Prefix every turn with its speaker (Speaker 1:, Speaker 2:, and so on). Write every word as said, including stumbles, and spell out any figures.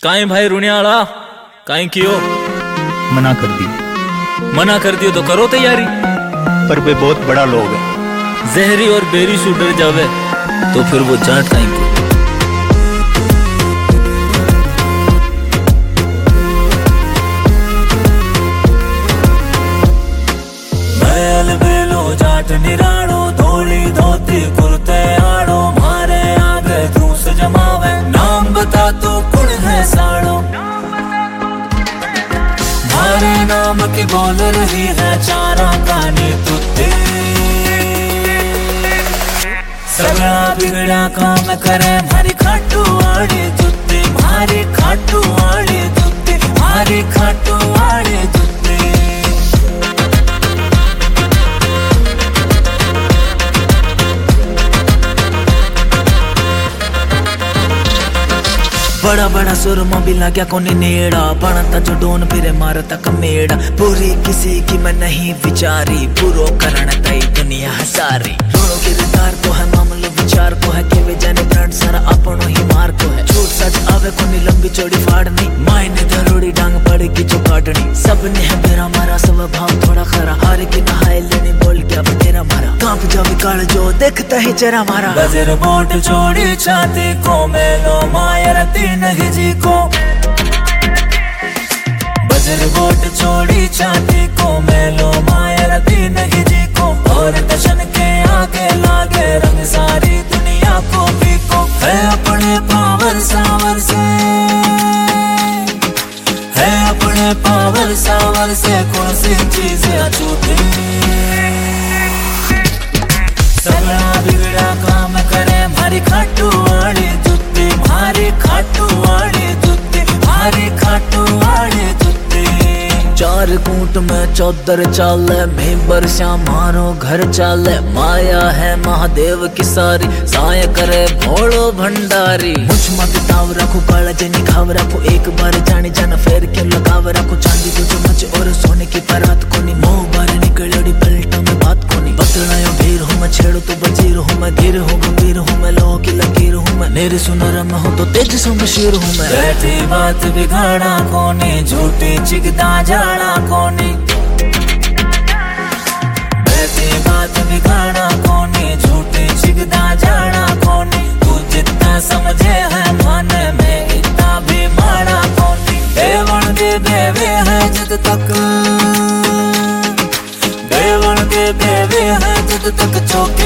Speaker 1: काई भाई रुनियाला काई कियो?
Speaker 2: मना कर दी।
Speaker 1: मना कर दियो तो करो तैयारी।
Speaker 2: पर वे बहुत बड़ा लोग है।
Speaker 1: जहरी और बेरी से डर जावे तो फिर वो जाट काई को। बैल बेलो जाट निराणो धोली धोती कुर्ते आड़ो मारे आगे धूस जमावे नाम बता तू कुण है साड़ो। मारे नाम की बोल रही है चारा कानी तुत्ती। सगड़ा बिगड़ा काम करे मारी खाटू वाली जुत्ती। मारी खाटू वाली जुत्ती। मारी खाटू वाली जुत्ती। बड़ा बड़ा सुरमा भी लाग्या कोनी नेड़ा बनता जो डोन फिरे मारता कमेड़ा। पूरी किसी की मैं नहीं विचारी पूरो करण तई दुनिया सारी। दोनों किरदार को है मामलो विचार को है के वे जाने ब्रांड सारा अपनो ही मार को है। झूठ सच आवे कोनी लंबी चौड़ी फाड़नी मायने जरूरी डांग पड़ेगी जो काटनी। सबने है मेरा मारा स्वभाव थोड़ा खरा हार की नहाए लेनी बोल क्या तेरा मारा। कांप जावे काल जो देखता ही चेहरा मारा। गजर बोट छोड़ी छाती को मेलो मायर तीन हिजी को। बजर बोट छोड़ी छाती को मेलो मायर तीन हिजी को। और दशन के आगे लागे रंग सारी दुनिया को भी को। है अपने पावर सावर से है अपने पावर सावर से कौन सी चीजें अछूती। सगड़ा बिगड़ा काम करे मारी खाटू वाली जुत्ती। मारी खाटू वाली जुत्ती। मारी खाटू वाली जुत्ती। चार कूट में चौदर चाले में बरसा मारो घर चाले। माया है महादेव की सारी साय करे भोलो भंडारी। मुझ मत ताव रखो काला जनी खाव रखो एक बार जाने जाना फेर क्यों लगाव रखो। चांदी को चम्मच और सोने की परात कोनी मोह बार निकलड़ी पलटा में बात कोनी। बतलायो भीर हूँ मैं छेड़ो तो बजीर हूँ मैं धीर हूँ गंभीर हूँ मैं लोह की लकीर हूँ मैं। मेरे सुनर में हो तो तेज सो मशीर हूँ मैं। बैठी बात बिगाड़ा कोनी झूठी चिकदा जाड़ा कोनी। बैठी बात बिगाड़ा कोनी झूठी चिकदा जाड़ा कोनी। तू जितना समझे है माने में इतना भी माड़ा कोनी। देवण दे देवे है जद तक देवण दे देवे है जद तक चौके